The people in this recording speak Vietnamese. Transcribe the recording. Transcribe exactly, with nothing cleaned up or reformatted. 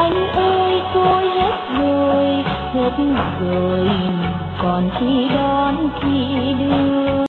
anh ơi tôi hết rồi, hết rồi, còn khi đón khi đưa.